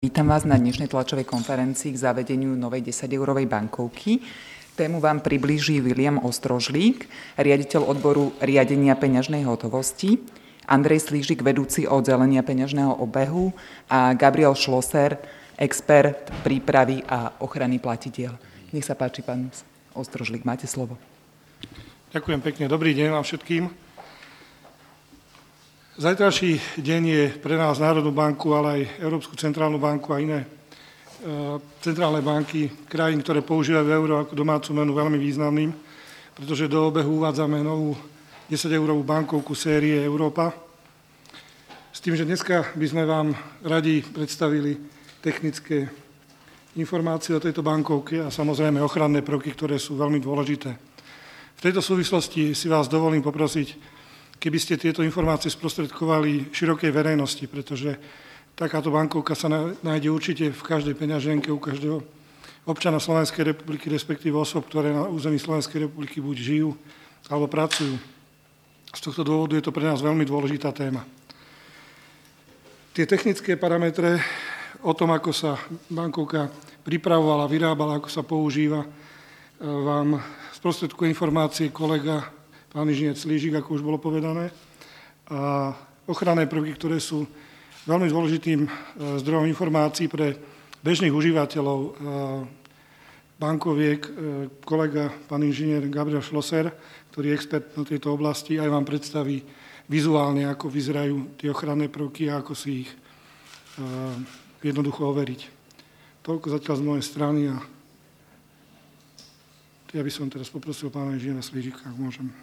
Vítam vás na dnešnej tlačovej konferencii k zavedeniu novej 10-eurovej bankovky. Tému vám priblíži William Ostrožlík, riaditeľ odboru riadenia peňažnej hotovosti, Andrej Slížik, vedúci oddelenia peňažného obehu a Gabriel Schlosser, expert prípravy a ochrany platidiel. Nech sa páči, pán Ostrožlík, máte slovo. Ďakujem pekne. Dobrý deň vám všetkým. Zajtrajší deň je pre nás Národnú banku, ale aj Európsku centrálnu banku a iné centrálne banky krajín, ktoré používajú euro ako domácu menu, veľmi významným, pretože do obehu uvádzame novú 10-eurovú bankovku série Európa. S tým, že dneska by sme vám radi predstavili technické informácie o tejto bankovke a samozrejme ochranné prvky, ktoré sú veľmi dôležité. V tejto súvislosti si vás dovolím poprosiť, keby ste tieto informácie sprostredkovali širokej verejnosti, pretože takáto bankovka sa nájde určite v každej peňaženke u každého občana Slovenskej republiky, respektíve osob, ktoré na území Slovenskej republiky buď žijú alebo pracujú. Z tohto dôvodu je to pre nás veľmi dôležitá téma. Tie technické parametre o tom, ako sa bankovka pripravovala, vyrábala, ako sa používa, vám sprostredkuje informácie kolega pán inžinier Slížik, ako už bolo povedané, a ochranné prvky, ktoré sú veľmi dôležitým zdrojom informácií pre bežných užívateľov bankoviek. Kolega pán inžinier Gabriel Schlosser, ktorý je expert na tejto oblasti, aj vám predstaví vizuálne, ako vyzerajú tie ochranné prvky a ako si ich jednoducho overiť. Toľko zatiaľ z mojej strany a ja by som teraz poprosil pána inžiniera Slížika, ak môžem.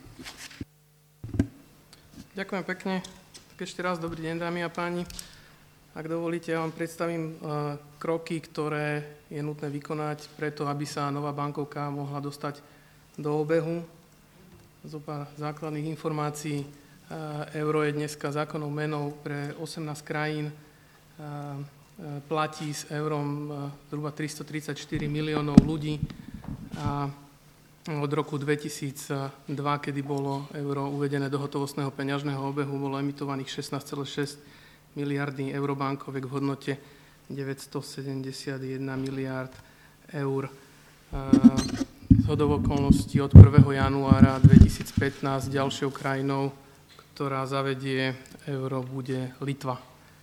Ďakujem pekne. Ešte raz dobrý deň, dámy a páni. Ak dovolíte, ja vám predstavím kroky, ktoré je nutné vykonať preto, aby sa nová bankovka mohla dostať do obehu. Zo pár základných informácií. Euro je dneska zákonnou menou pre 18 krajín. Platí s eurom zhruba 334 miliónov ľudí. A od roku 2002, kedy bolo euro uvedené do hotovostného peňažného obehu, bolo emitovaných 16,6 miliardy eurobankoviek v hodnote 971 miliárd eur. Zhodou okolností od 1. januára 2015 ďalšou krajinou, ktorá zavedie euro, bude Litva.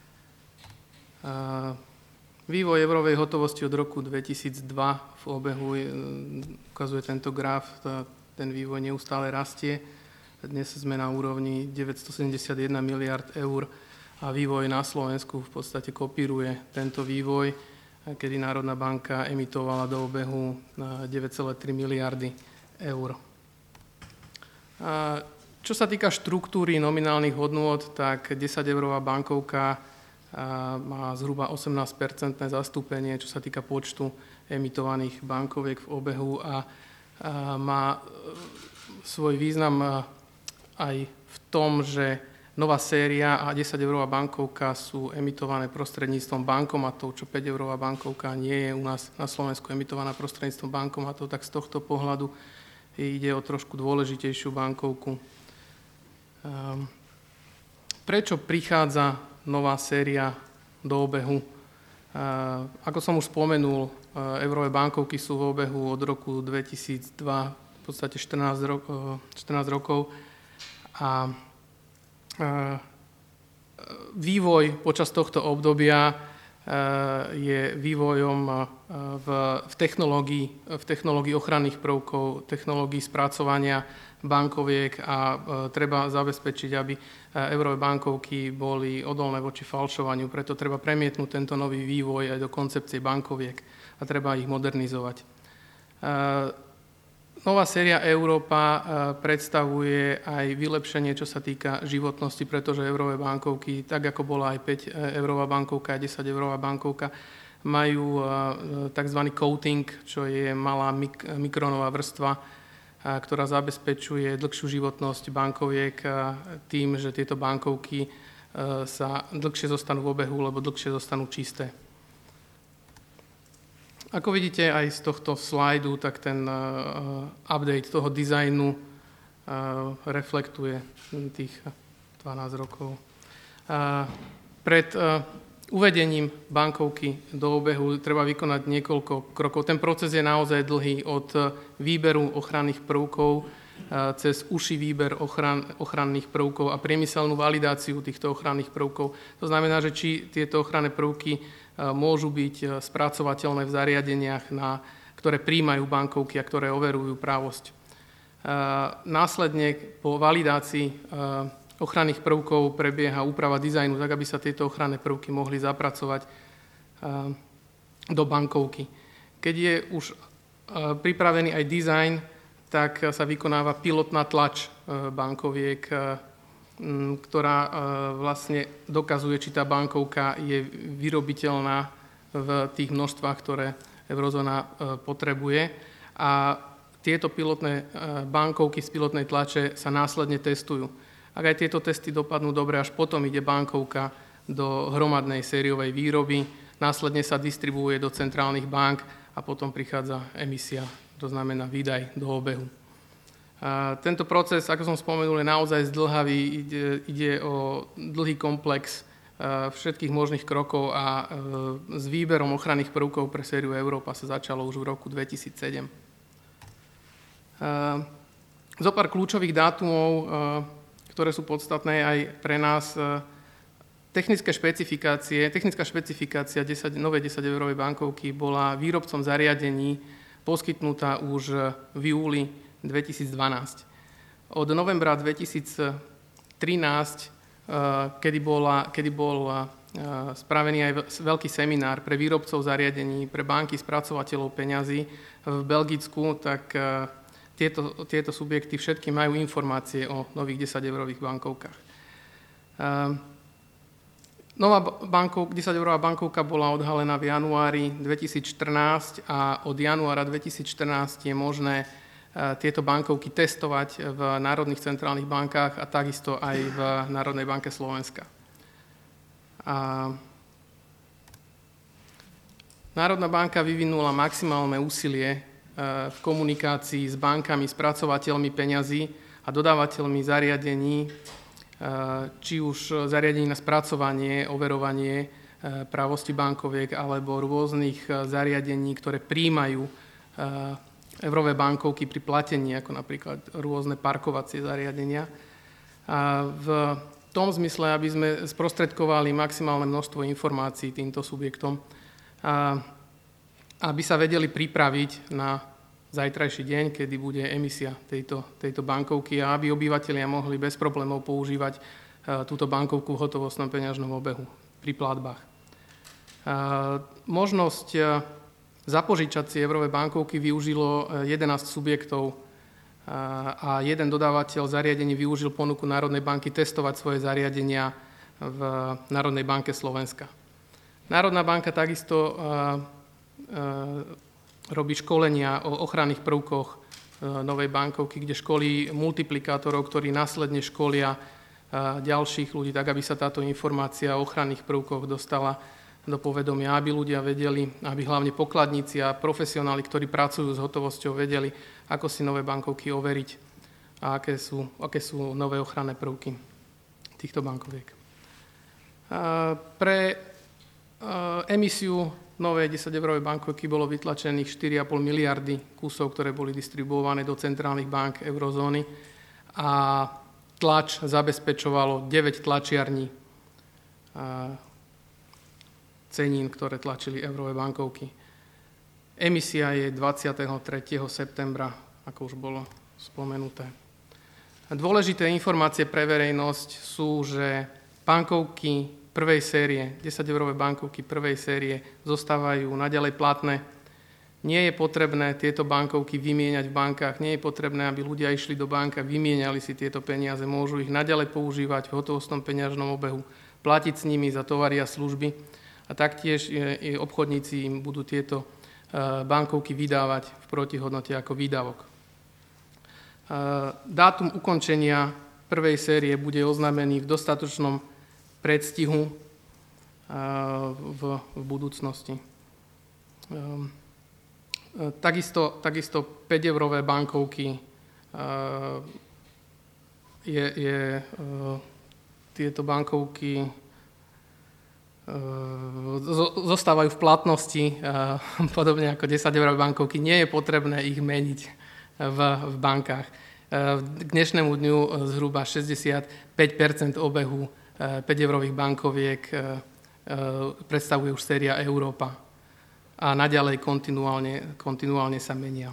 Vývoj eurovej hotovosti od roku 2002 v obehu ukazuje tento graf, ten vývoj neustále rastie. Dnes sme na úrovni 971 miliard eur a vývoj na Slovensku v podstate kopíruje tento vývoj, kedy Národná banka emitovala do obehu 9,3 miliardy eur. Čo sa týka štruktúry nominálnych hodnôt, tak 10-eurová bankovka má zhruba 18% zastúpenie, čo sa týka počtu emitovaných bankoviek v obehu a má svoj význam aj v tom, že nová séria a 10-eurová bankovka sú emitované prostredníctvom bankomatov, čo 5-eurová bankovka nie je u nás na Slovensku emitovaná prostredníctvom bankomatov, tak z tohto pohľadu ide o trošku dôležitejšiu bankovku. Prečo prichádza nová séria do obehu? Ako som už spomenul, eurové bankovky sú v obehu od roku 2002, v podstate 14 rokov. A vývoj počas tohto obdobia je vývojom v technológii ochranných prvkov, technológii spracovania bankoviek a treba zabezpečiť, aby eurové bankovky boli odolné voči falšovaniu. Preto treba premietnúť tento nový vývoj aj do koncepcie bankoviek a treba ich modernizovať. Nová séria Európa predstavuje aj vylepšenie, čo sa týka životnosti, pretože eurové bankovky, tak ako bola aj 5-eurová bankovka a 10-eurová bankovka, majú tzv. Coating, čo je malá mikronová vrstva, ktorá zabezpečuje dlhšiu životnosť bankoviek tým, že tieto bankovky sa dlhšie zostanú v obehu, lebo dlhšie zostanú čisté. Ako vidíte aj z tohto slajdu, tak ten update toho dizajnu reflektuje tých 12 rokov. Pred uvedením bankovky do obehu treba vykonať niekoľko krokov. Ten proces je naozaj dlhý od výberu ochranných prvkov cez užší výber ochranných prvkov a priemyselnú validáciu týchto ochranných prvkov. To znamená, že či tieto ochranné prvky môžu byť spracovateľné v zariadeniach, ktoré prijímajú bankovky a ktoré overujú právosť. Následne po validácii ochranných prvkov prebieha úprava dizajnu, tak aby sa tieto ochranné prvky mohli zapracovať do bankovky. Keď je už pripravený aj dizajn, tak sa vykonáva pilotná tlač bankoviek, ktorá vlastne dokazuje, či tá bankovka je vyrobiteľná v tých množstvách, ktoré eurozóna potrebuje. A tieto pilotné bankovky z pilotnej tlače sa následne testujú. Ak aj tieto testy dopadnú dobre, až potom ide bankovka do hromadnej sériovej výroby, následne sa distribuuje do centrálnych bank a potom prichádza emisia, to znamená výdaj do obehu. Tento proces, ako som spomenul, je naozaj zdĺhavý, ide o dlhý komplex všetkých možných krokov a s výberom ochranných prvkov pre sériu Európa sa začalo už v roku 2007. Zopár kľúčových dátumov, ktoré sú podstatné aj pre nás. Technická špecifikácia novej 10-eurovej bankovky bola výrobcom zariadení poskytnutá už v júli 2012. Od novembra 2013, kedy bol spravený aj veľký seminár pre výrobcov zariadení, pre banky, spracovateľov peňazí v Belgicku, tak tieto subjekty všetky majú informácie o nových 10-eurových bankovkách. Nová 10-eurová bankovka bola odhalená v januári 2014 a od januára 2014 je možné tieto bankovky testovať v národných centrálnych bankách a takisto aj v Národnej banke Slovenska. Národná banka vyvinula maximálne úsilie v komunikácii s bankami, spracovateľmi peňazí a dodávateľmi zariadení, či už zariadení na spracovanie, overovanie právosti bankoviek alebo rôznych zariadení, ktoré prijímajú eurové bankovky pri platení, ako napríklad rôzne parkovacie zariadenia. V tom zmysle, aby sme sprostredkovali maximálne množstvo informácií týmto subjektom, aby sa vedeli pripraviť na zajtrajší deň, kedy bude emisia tejto bankovky a aby obyvatelia mohli bez problémov používať túto bankovku v hotovostnom peňažnom obehu pri platbách. Možnosť zapožičať si eurové bankovky využilo 11 subjektov a jeden dodávateľ zariadení využil ponuku Národnej banky testovať svoje zariadenia v Národnej banke Slovenska. Národná banka takisto robí školenia o ochranných prvkoch novej bankovky, kde školí multiplikátorov, ktorí následne školia ďalších ľudí, tak aby sa táto informácia o ochranných prvkoch dostala do povedomia, aby ľudia vedeli, aby hlavne pokladníci a profesionáli, ktorí pracujú s hotovosťou, vedeli, ako si nové bankovky overiť a aké sú nové ochranné prvky týchto bankoviek. Pre emisiu novej 10-eurovej bankovky bolo vytlačených 4,5 miliardy kusov, ktoré boli distribuované do centrálnych bank eurozóny a tlač zabezpečovalo 9 tlačiarní cenín, ktoré tlačili eurové bankovky. Emisia je 23. septembra, ako už bolo spomenuté. Dôležité informácie pre verejnosť sú, že bankovky prvej série, 10-eurové bankovky prvej série zostávajú naďalej platné. Nie je potrebné tieto bankovky vymieňať v bankách, nie je potrebné, aby ľudia išli do banky a vymieniali si tieto peniaze. Môžu ich naďalej používať v hotovostnom peňažnom obehu, platiť s nimi za tovary a služby a taktiež obchodníci im budú tieto bankovky vydávať v protihodnote ako výdavok. Dátum ukončenia prvej série bude oznámený v dostatočnom predstihu v budúcnosti. Takisto 5-eurové bankovky tieto bankovky zostávajú v platnosti, podobne ako 10-eurové bankovky. Nie je potrebné ich meniť v bankách. K dnešnému dňu zhruba 65% obehu 5-eurových bankoviek predstavuje už séria Európa a naďalej kontinuálne sa menia.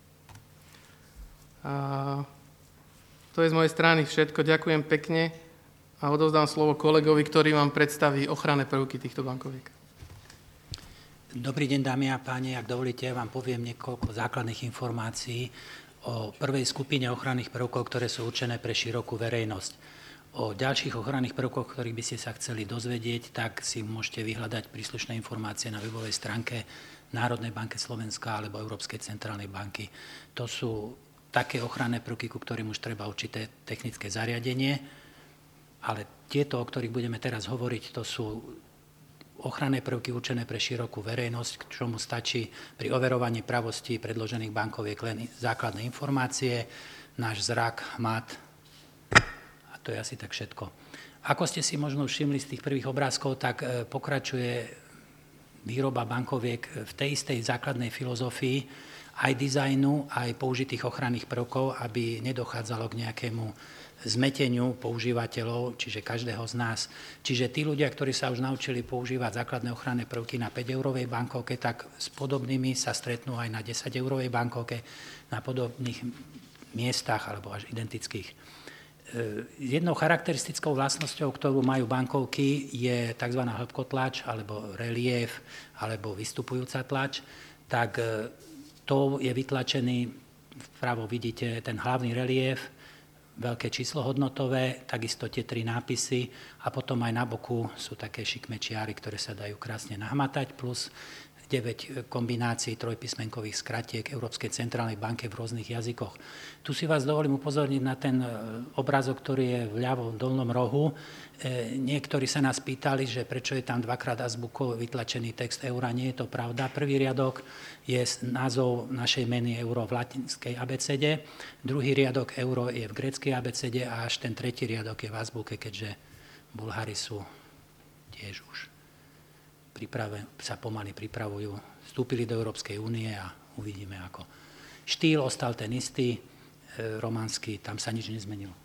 To je z mojej strany všetko. Ďakujem pekne a odovzdám slovo kolegovi, ktorý vám predstaví ochranné prvky týchto bankoviek. Dobrý deň, dámy a páni. Ak dovolíte, vám poviem niekoľko základných informácií o prvej skupine ochranných prvkov, ktoré sú určené pre širokú verejnosť. O ďalších ochranných prvkoch, ktorých by ste sa chceli dozvedieť, tak si môžete vyhľadať príslušné informácie na webovej stránke Národnej banky Slovenska alebo Európskej centrálnej banky. To sú také ochranné prvky, ku ktorým už treba určité technické zariadenie, ale tieto, o ktorých budeme teraz hovoriť, to sú ochranné prvky určené pre širokú verejnosť, k čomu stačí pri overovaní pravosti predložených bankoviek len základné informácie, náš zrak, hmat a to je asi tak všetko. Ako ste si možno všimli z tých prvých obrázkov, tak pokračuje výroba bankoviek v tej istej základnej filozofii, aj dizajnu, aj použitých ochranných prvkov, aby nedochádzalo k nejakému zmeteniu používateľov, čiže každého z nás. Čiže tí ľudia, ktorí sa už naučili používať základné ochranné prvky na 5-eurovej bankovke, tak s podobnými sa stretnú aj na 10-eurovej bankovke, na podobných miestach alebo až identických. Jednou charakteristickou vlastnosťou, ktorú majú bankovky, je tzv. Hĺbkotlač alebo relief alebo vystupujúca tlač. Tak to je vytlačený, vpravo vidíte ten hlavný relief, veľké číslo hodnotové, takisto tie 3 nápisy a potom aj na boku sú také šikmé čiary, ktoré sa dajú krásne nahmatať, plus 9 kombinácií trojpísmenkových skratiek Európskej centrálnej banke v rôznych jazykoch. Tu si vás dovolím upozorniť na ten obrázok, ktorý je v ľavom dolnom rohu. Niektorí sa nás pýtali, že prečo je tam dvakrát azbukovo vytlačený text eura. Nie je to pravda. Prvý riadok je názov našej meny euro v latinskej abecede. Druhý riadok euro je v gréckej abecede a až ten tretí riadok je v azbuke, keďže Bulhári sú tiež už sa pomaly pripravujú, vstúpili do Európskej únie a uvidíme ako. Štýl ostal ten istý, románsky, tam sa nič nezmenilo.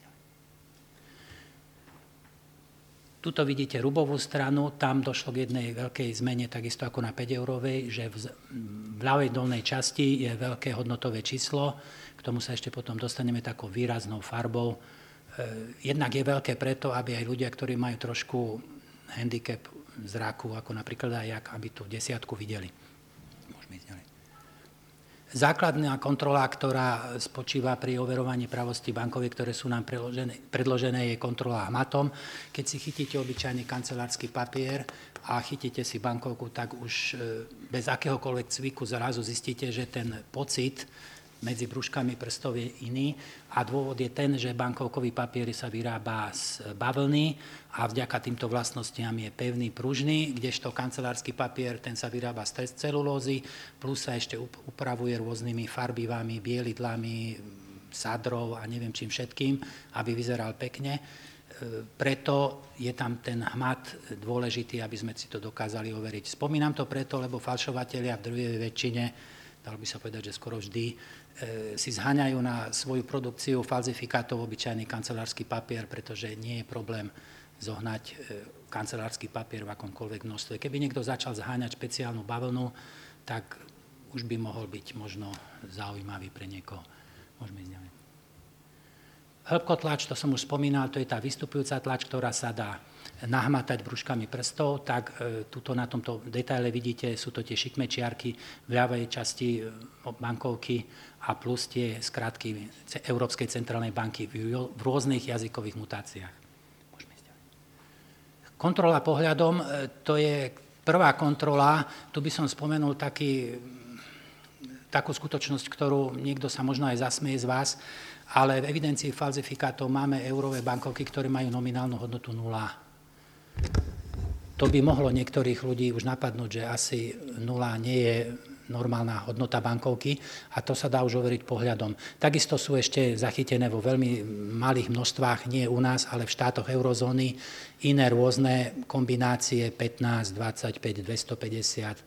Tuto vidíte rubovú stranu, tam došlo k jednej veľkej zmene, takisto ako na 5-eurovej, že v ľavej dolnej časti je veľké hodnotové číslo, k tomu sa ešte potom dostaneme takou výraznou farbou. Jednak je veľké preto, aby aj ľudia, ktorí majú trošku handicap zraku, ako napríklad aj aby tú 10 videli. Môžeme ísť ďalej. Základná kontrola, ktorá spočíva pri overovaní pravosti bankoviek, ktoré sú nám predložené, je kontrola hmatom. Keď si chytíte obyčajný kancelársky papier a chytíte si bankovku, tak už bez akéhokoľvek cviku zrazu zistíte, že ten pocit medzi brúškami prstov je iný a dôvod je ten, že bankovkový papier sa vyrába z bavlny a vďaka týmto vlastnostiam je pevný, pružný, kdežto kancelársky papier, ten sa vyrába z celulózy, plus sa ešte upravuje rôznymi farbivami, bielidlami, sadrov a neviem čím všetkým, aby vyzeral pekne. Preto je tam ten hmat dôležitý, aby sme si to dokázali overiť. Spomínam to preto, lebo falšovatelia v druhej väčšine, dalo by sa povedať, že skoro vždy, si zháňajú na svoju produkciu falzifikátov obyčajný kancelársky papier, pretože nie je problém zohnať kancelársky papier v akomkoľvek množstve. Keby niekto začal zháňať špeciálnu bavlnu, tak už by mohol byť možno zaujímavý pre niekoho. Môžeme ísť ďalej. Hĺbkotlač, to som už spomínal, to je tá vystupujúca tlač, ktorá sa dá nahmatať brúškami prstov, tak tuto na tomto detaile vidíte, sú to tie šikmé čiarky v ľavej časti bankovky a plus tie skratky Európskej centrálnej banky v rôznych jazykových mutáciách. Kontrola pohľadom, to je prvá kontrola, tu by som spomenul takú skutočnosť, ktorú niekto sa možno aj zasmeje z vás, ale v evidencii falzifikátov máme eurové bankovky, ktoré majú nominálnu hodnotu 0. To by mohlo niektorých ľudí už napadnúť, že asi 0 nie je normálna hodnota bankovky a to sa dá už overiť pohľadom. Takisto sú ešte zachytené vo veľmi malých množstvách, nie u nás, ale v štátoch eurozóny, iné rôzne kombinácie 15, 25, 250,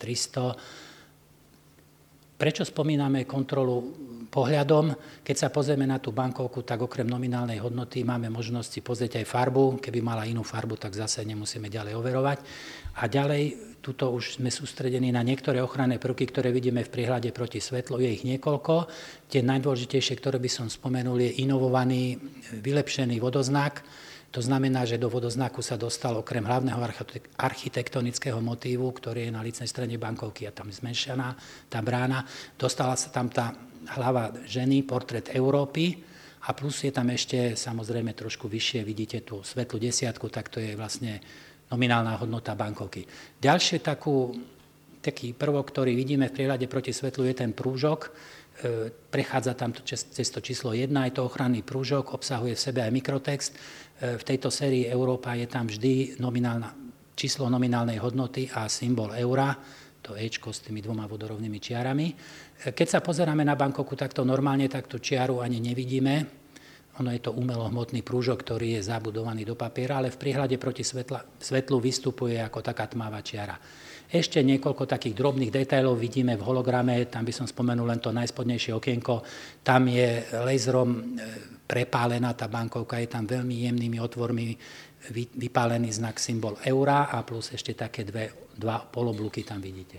300. Prečo spomíname kontrolu pohľadom? Keď sa pozrieme na tú bankovku, tak okrem nominálnej hodnoty máme možnosť si pozrieť aj farbu. Keby mala inú farbu, tak zase nemusíme ďalej overovať. A ďalej, tuto už sme sústredení na niektoré ochranné prvky, ktoré vidíme v prihľade proti svetlu. Je ich niekoľko. Tie najdôležitejšie, ktoré by som spomenul, je inovovaný, vylepšený vodoznak. To znamená, že do vodoznaku sa dostal okrem hlavného architektonického motívu, ktorý je na lícnej strane bankovky a tam zmenšená tá brána. Dostala sa tam tá hlava ženy, portrét Európy a plus je tam ešte samozrejme trošku vyššie, vidíte tú svetlú desiatku, tak to je vlastne nominálna hodnota bankovky. Ďalšie taký prvok, ktorý vidíme v prihľade proti svetlu, je ten prúžok. Prechádza tam cez to číslo 1, je to ochranný prúžok, obsahuje v sebe aj mikrotext. V tejto sérii Európa je tam vždy číslo nominálnej hodnoty a symbol eura, to Ečko s tými dvoma vodorovnými čiarami. Keď sa pozeráme na bankovku takto normálne, tak tú čiaru ani nevidíme. Ono je to umelohmotný prúžok, ktorý je zabudovaný do papiera, ale v prihľade proti svetlu vystupuje ako taká tmavá čiara. Ešte niekoľko takých drobných detailov vidíme v holograme, tam by som spomenul len to najspodnejšie okienko, tam je laserom prepálená tá bankovka, je tam veľmi jemnými otvormi vypálený znak symbol eura a plus ešte také dva poloblúky tam vidíte.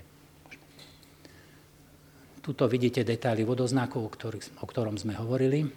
Tuto vidíte detaily vodoznaku, o ktorom sme hovorili.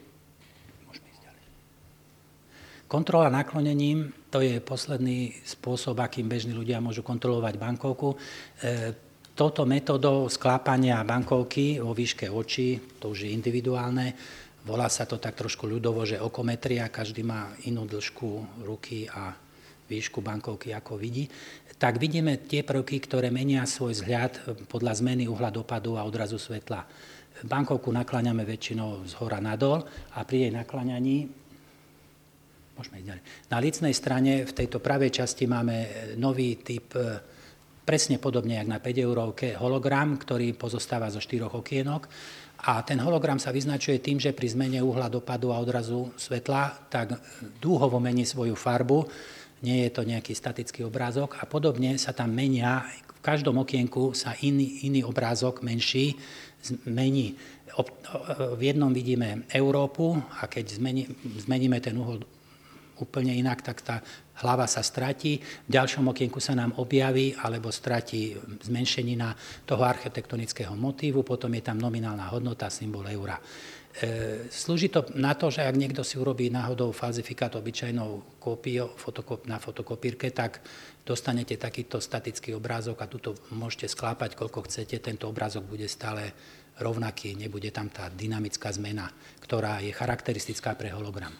Kontrola naklonením, to je posledný spôsob, akým bežní ľudia môžu kontrolovať bankovku. Touto metódou sklápania bankovky vo výške očí, to už je individuálne, volá sa to tak trošku ľudovo, že okometria, každý má inú dĺžku ruky a výšku bankovky, ako vidí. Tak vidíme tie prvky, ktoré menia svoj vzhľad podľa zmeny uhla dopadu a odrazu svetla. Bankovku nakláňame väčšinou zhora nadol a pri jej nakláňaní môžeme ísť ďalej. Na lícnej strane v tejto pravej časti máme nový typ, presne podobne jak na 5 eurovke, hologram, ktorý pozostáva zo 4 okienok. A ten hologram sa vyznačuje tým, že pri zmene uhla dopadu a odrazu svetla tak dúhovo mení svoju farbu. Nie je to nejaký statický obrázok a podobne sa tam menia. V každom okienku sa iný obrázok menší zmení. V jednom vidíme Európu a keď zmeníme ten uhol úplne inak, tak tá hlava sa stratí. V ďalšom okienku sa nám objaví alebo stratí zmenšenina toho architektonického motívu, potom je tam nominálna hodnota, symbol eura. Slúži to na to, že ak niekto si urobí náhodou falzifikát obyčajnou kópiou na fotokopírke, tak dostanete takýto statický obrázok a tuto môžete sklápať, koľko chcete. Tento obrázok bude stále rovnaký, nebude tam tá dynamická zmena, ktorá je charakteristická pre hologram.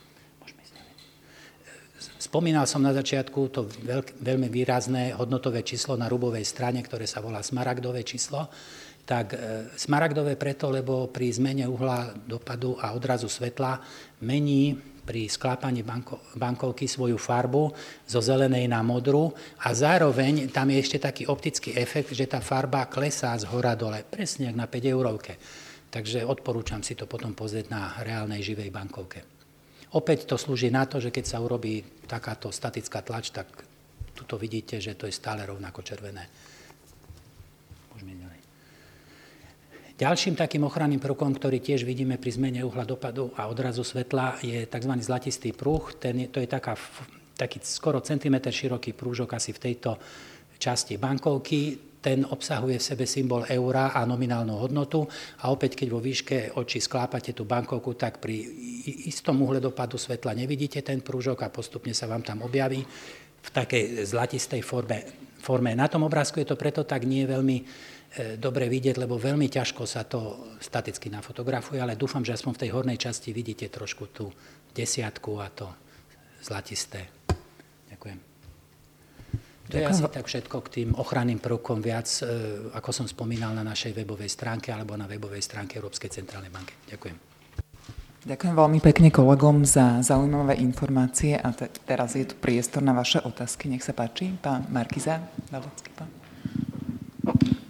Spomínal som na začiatku to veľmi výrazné hodnotové číslo na rubovej strane, ktoré sa volá smaragdové číslo. Tak smaragdové preto, lebo pri zmene uhla dopadu a odrazu svetla mení pri sklápaní bankovky svoju farbu zo zelenej na modrú a zároveň tam je ešte taký optický efekt, že tá farba klesá z hora dole, presne jak na 5 eurovke. Takže odporúčam si to potom pozrieť na reálnej živej bankovke. Opäť to slúži na to, že keď sa urobí takáto statická tlač, tak tuto vidíte, že to je stále rovnako červené. Môžeme ďalej. Ďalším takým ochranným prvkom, ktorý tiež vidíme pri zmene uhla dopadu a odrazu svetla, je tzv. Zlatistý pruh. To je taký skoro centimetr široký prúžok asi v tejto časti bankovky. Ten obsahuje v sebe symbol eura a nominálnu hodnotu a opäť, keď vo výške očí sklápate tú bankovku, tak pri istom uhle dopadu svetla nevidíte ten prúžok a postupne sa vám tam objaví v takej zlatistej forme. Na tom obrázku je to preto tak nie veľmi dobre vidieť, lebo veľmi ťažko sa to staticky nafotografuje, ale dúfam, že aspoň v tej hornej časti vidíte trošku tú desiatku a to zlatisté. Ďakujem. To je asi tak všetko k tým ochranným prvkom viac, ako som spomínal na našej webovej stránke alebo na webovej stránke Európskej centrálnej banky. Ďakujem. Ďakujem veľmi pekne kolegom za zaujímavé informácie a teraz je tu priestor na vaše otázky. Nech sa páči, pán Markiza. To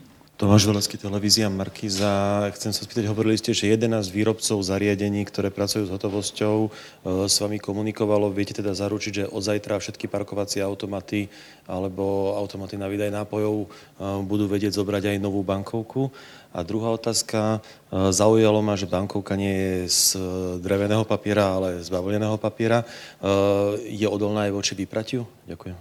Tomáš Doleský, televízia Markíza. Chcem sa spýtať, hovorili ste, že 11 výrobcov zariadení, ktoré pracujú s hotovosťou, s vami komunikovalo. Viete teda zaručiť, že od zajtra všetky parkovacie automaty alebo automaty na výdaj nápojov budú vedieť zobrať aj novú bankovku? A druhá otázka, zaujalo ma, že bankovka nie je z dreveného papiera, ale z bavlneného papiera. Je odolná aj voči vypratiu? Ďakujem.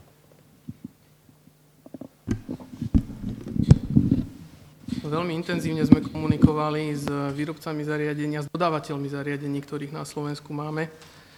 Veľmi intenzívne sme komunikovali s výrobcami zariadenia, s dodávateľmi zariadení, ktorých na Slovensku máme.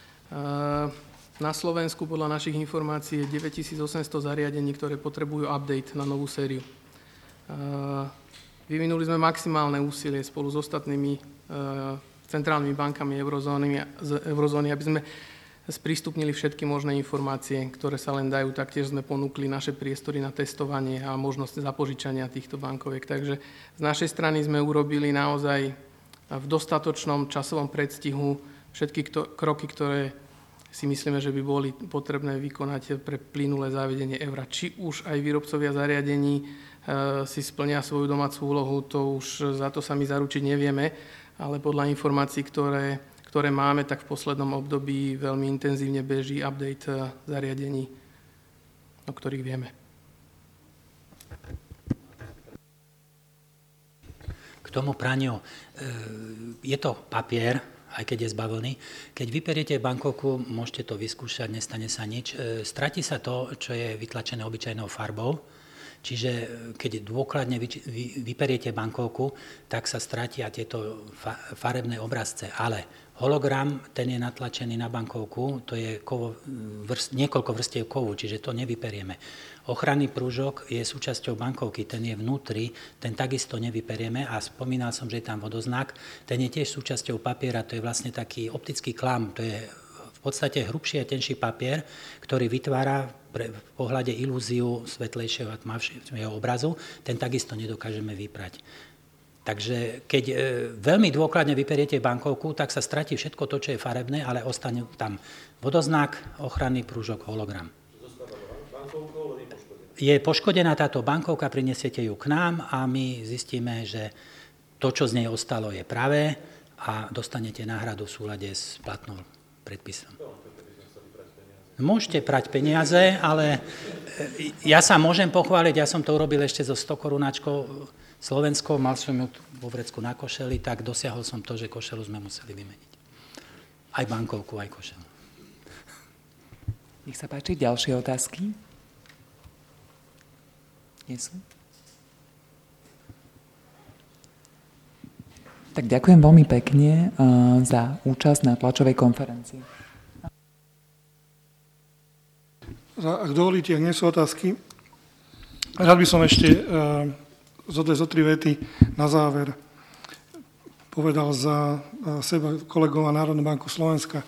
Na Slovensku podľa našich informácií je 9800 zariadení, ktoré potrebujú update na novú sériu. Vyvinuli sme maximálne úsilie spolu s ostatnými centrálnymi bankami eurozóny, aby sme sprístupnili všetky možné informácie, ktoré sa len dajú. Taktiež sme ponúkli naše priestory na testovanie a možnosť zapožičania týchto bankoviek. Takže z našej strany sme urobili naozaj v dostatočnom časovom predstihu všetky kroky, ktoré si myslíme, že by boli potrebné vykonať pre plynulé zavedenie eura. Či už aj výrobcovia zariadení si splnia svoju domácu úlohu, to už za to sa my zaručiť nevieme, ale podľa informácií, ktoré máme, tak v poslednom období veľmi intenzívne beží update zariadení, o ktorých vieme. K tomu praniu, je to papier, aj keď je z bavlny. Keď vyperiete bankovku, môžete to vyskúšať, nestane sa nič. Stratí sa to, čo je vytlačené obyčajnou farbou. Čiže keď dôkladne vyperiete bankovku, tak sa stratia tieto farebné obrazce. Ale hologram, ten je natlačený na bankovku, to je niekoľko vrstiev kovu, čiže to nevyperieme. Ochranný prúžok je súčasťou bankovky, ten je vnútri, ten takisto nevyperieme a spomínal som, že je tam vodoznak, ten je tiež súčasťou papiera, to je vlastne taký optický klam, to je v podstate hrubší a tenší papier, ktorý vytvára v pohľade ilúziu svetlejšieho a tmavšieho obrazu, ten takisto nedokážeme vyprať. Takže keď veľmi dôkladne vyperiete bankovku, tak sa stratí všetko to, čo je farebné, ale ostane tam vodoznak, ochranný prúžok, hologram. Je poškodená táto bankovka, prinesiete ju k nám a my zistíme, že to, čo z nej ostalo, je pravé a dostanete náhradu v súlade s platnou predpisom. Môžete prať peniaze, ale ja sa môžem pochváliť, ja som to urobil ešte so 100 korunáčkou slovenskou, mal som ju vo vrecku na košeli, tak dosiahol som to, že košelu sme museli vymeniť. Aj bankovku, aj košelu. Nech sa páči, ďalšie otázky? Nie sú? Tak ďakujem veľmi pekne za účasť na tlačovej konferencii. Ak dovolíte, ak nie sú otázky, rád by som ešte zo tri vety na záver povedal za seba kolegov a Národnú banku Slovenska.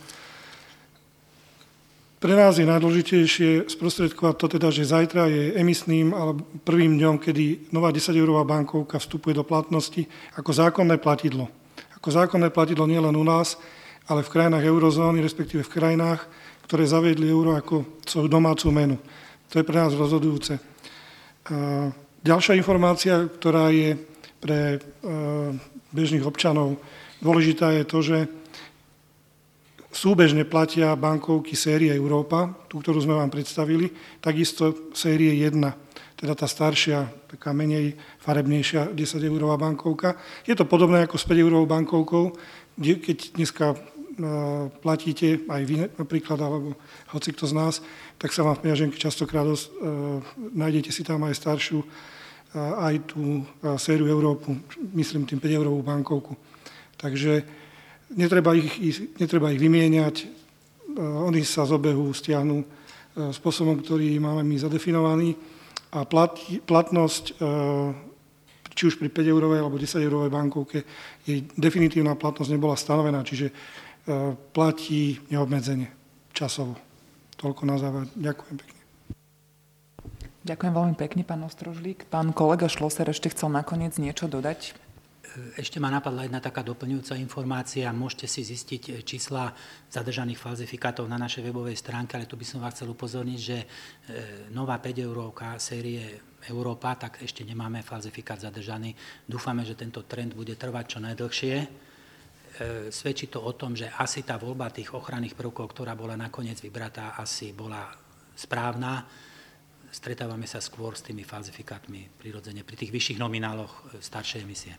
Pre nás je najdôležitejšie sprostredkovať to teda, že zajtra je emisným alebo prvým dňom, kedy nová 10-eurová bankovka vstupuje do platnosti ako zákonné platidlo. Ako zákonné platidlo nielen u nás, ale v krajinách eurozóny, respektíve v krajinách, ktoré zaviedli euro ako svoju domácu menu. To je pre nás rozhodujúce. Ďalšia informácia, ktorá je pre bežných občanov dôležitá, je to, že súbežne platia bankovky série Európa, tú, ktorú sme vám predstavili, takisto série 1, teda tá staršia, taká menej farebnejšia 10-eurová bankovka. Je to podobné ako s 5-eurovou bankovkou, kde keď dneska platíte, aj vy napríklad, alebo hocikto z nás, tak sa vám v peňaženke častokrát nájdete si tam aj staršiu, aj tú sériu Európu, myslím tým 5-eurovú bankovku. Takže netreba ich vymieňať, oni sa z obehu stiahnu spôsobom, ktorý máme my zadefinovaný a platnosť, či už pri 5-eurovej alebo 10-eurovej bankovke, jej definitívna platnosť nebola stanovená, čiže platí neobmedzenie časovo. Toľko na záver. Ďakujem pekne. Ďakujem veľmi pekne, pán Ostrožlík. Pán kolega Šloser ešte chcel nakoniec niečo dodať? Ešte ma napadla jedna taká doplňujúca informácia. Môžete si zistiť čísla zadržaných falzifikátov na našej webovej stránke, ale tu by som vás chcel upozorniť, že nová 5-eurovka série Európa, tak ešte nemáme falzifikát zadržaný. Dúfame, že tento trend bude trvať čo najdlhšie. Svedčí to o tom, že asi tá voľba tých ochranných prvkov, ktorá bola nakoniec vybratá, asi bola správna. Stretávame sa skôr s tými falzifikátmi prirodzene pri tých vyšších nomináloch staršej emisie.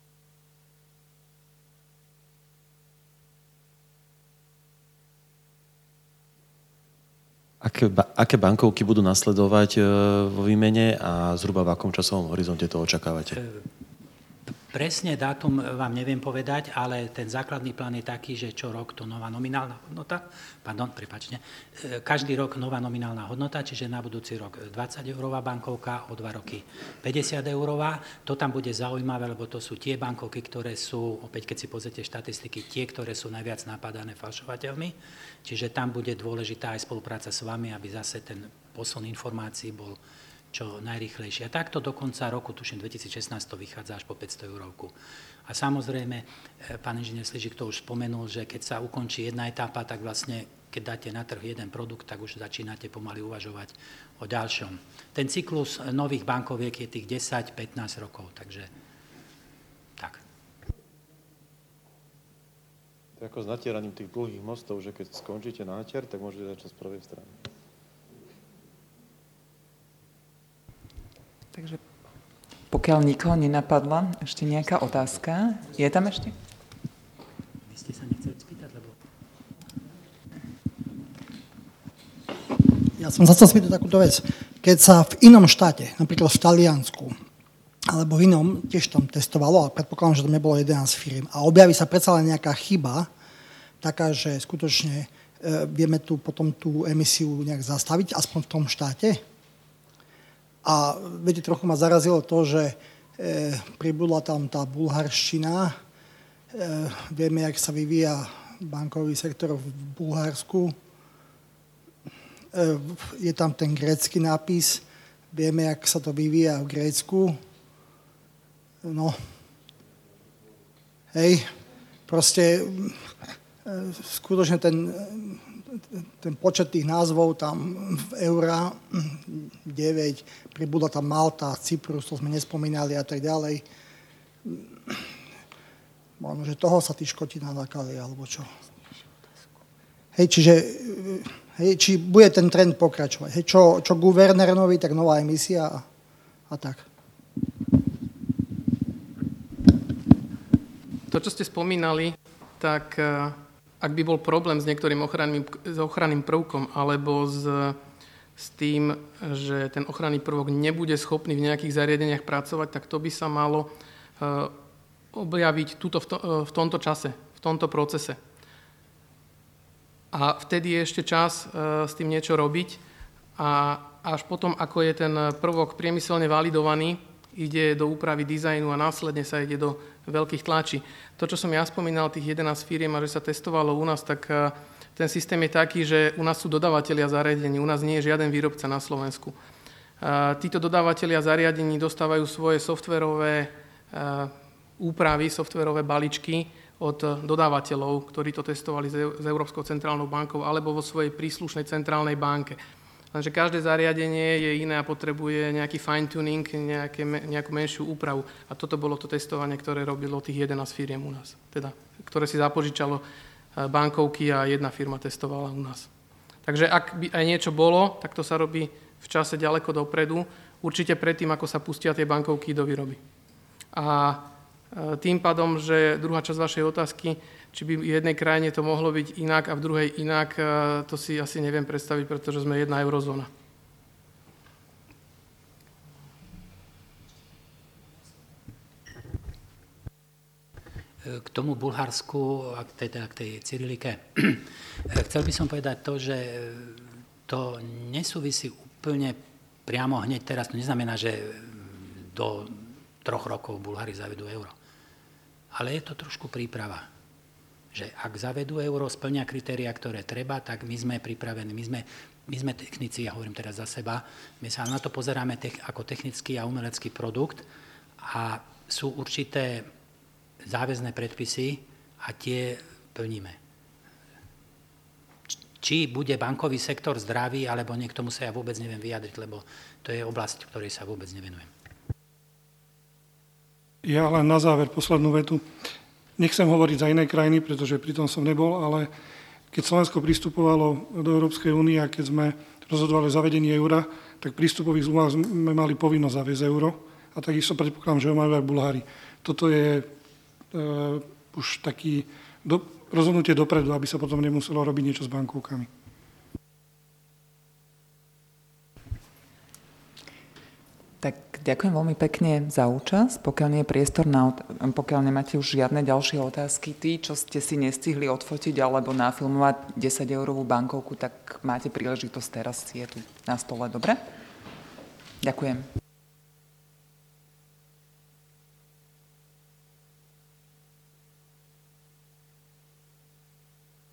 Aké bankovky budú nasledovať vo výmene a zhruba v akom časovom horizonte to očakávate? Presne dátum vám neviem povedať, ale ten základný plán je taký, že čo rok to nová nominálna hodnota, každý rok nová nominálna hodnota, čiže na budúci rok 20-eurová bankovka, o 2 roky 50-eurová. To tam bude zaujímavé, lebo to sú tie bankovky, ktoré sú, opäť keď si pozrite štatistiky, tie, ktoré sú najviac napadané falšovateľmi. Čiže tam bude dôležitá aj spolupráca s vami, aby zase ten posun informácií bol čo najrýchlejšie. A takto do konca roku, tuším 2016, to vychádza až po 500 eurovku. A samozrejme, pán inžinier Sližík to už spomenul, že keď sa ukončí jedna etapa, tak vlastne, keď dáte na trh jeden produkt, tak už začínate pomaly uvažovať o ďalšom. Ten cyklus nových bankoviek je tých 10-15 rokov, takže tak. To je ako s natieraním tých dlhých mostov, že keď skončíte nátier, tak môžete začať z prvej strany. Takže pokiaľ nikoho nenapadla ešte nejaká otázka, je tam ešte? Vy ste sa nechceli spýtať, lebo... Ja som sa chcel spýtať takúto vec. Keď sa v inom štáte, napríklad v Taliansku, alebo v inom, tiež tam testovalo, ale predpokladám, že tam nebolo 11 firiem, a objaví sa predsa len nejaká chyba, taká, že skutočne vieme tu potom tú emisiu nejak zastaviť, aspoň v tom štáte. A viete, trochu ma zarazilo to, že pribudla tam tá bulharština. Vieme, jak sa vyvíja bankový sektor v Bulharsku. Je tam ten grécky nápis. Vieme, jak sa to vyvíja v Grécku. No. Hej. Proste skutočne ten počet tých názvov tam v eura 9, pribudla tam Malta, Cyprus, to sme nespomínali a tak ďalej. Možno, že toho sa tí Škoti nalákali, alebo čo. Hej, čiže či bude ten trend pokračovať. Hej, čo guvernérovi, tak nová emisia a tak. To, čo ste spomínali, tak ak by bol problém s niektorým ochranným prvkom alebo s tým, že ten ochranný prvok nebude schopný v nejakých zariadeniach pracovať, tak to by sa malo objaviť v tomto čase, v tomto procese. A vtedy je ešte čas s tým niečo robiť a až potom, ako je ten prvok priemyselne validovaný, ide do úpravy dizajnu a následne sa ide do veľkých tlačí. To, čo som ja spomínal, tých 11 firiem a že sa testovalo u nás, tak ten systém je taký, že u nás sú dodavatelia zariadení, u nás nie je žiaden výrobca na Slovensku. Títo dodavatelia zariadení dostávajú svoje softverové úpravy, softverové balíčky od dodávateľov, ktorí to testovali s Európskou centrálnou bankou alebo vo svojej príslušnej centrálnej banke. Lenže každé zariadenie je iné a potrebuje nejaký fine-tuning, nejakú menšiu úpravu. A toto bolo to testovanie, ktoré robilo tých 11 firiem u nás. Teda, ktoré si zapožičalo bankovky a jedna firma testovala u nás. Takže ak by aj niečo bolo, tak to sa robí v čase ďaleko dopredu, určite predtým, ako sa pustia tie bankovky do výroby. A tým pádom, že druhá časť vašej otázky, či by v jednej krajine to mohlo byť inak a v druhej inak, to si asi neviem predstaviť, pretože sme jedna eurozóna. K tomu Bulharsku a k tej Cyrilike. Chcel by som povedať to, že to nesúvisí úplne priamo hneď teraz. To neznamená, že do 3 rokov Bulhári zavedú euro. Ale je to trošku príprava. Že ak zavedú euro, splnia kritériá, ktoré treba, tak my sme pripravení. My sme technici, ja hovorím teraz za seba, my sa na to pozeráme ako technický a umelecký produkt a sú určité záväzné predpisy a tie plníme. Či či bude bankový sektor zdravý, alebo nie, k tomu sa ja vôbec neviem vyjadriť, lebo to je oblasť, ktorej sa vôbec nevenujem. Ja len na záver poslednú vetu. Nechcem hovoriť za iné krajiny, pretože pri tom som nebol, ale keď Slovensko pristupovalo do Európskej únie a keď sme rozhodovali o zavedení eura, tak v prístupových zmluvách sme mali povinnosť zaviesť euro a takisto predpokladám, že ho majú aj Bulhári. Toto je už taký rozhodnutie dopredu, aby sa potom nemuselo robiť niečo s bankovkami. Tak ďakujem veľmi pekne za účasť. Pokiaľ nie je priestor pokiaľ nemáte už žiadne ďalšie otázky, tí, čo ste si nestihli odfotiť alebo nafilmovať 10-eurovú bankovku, tak máte príležitosť teraz, je tu na stole, dobre? Ďakujem.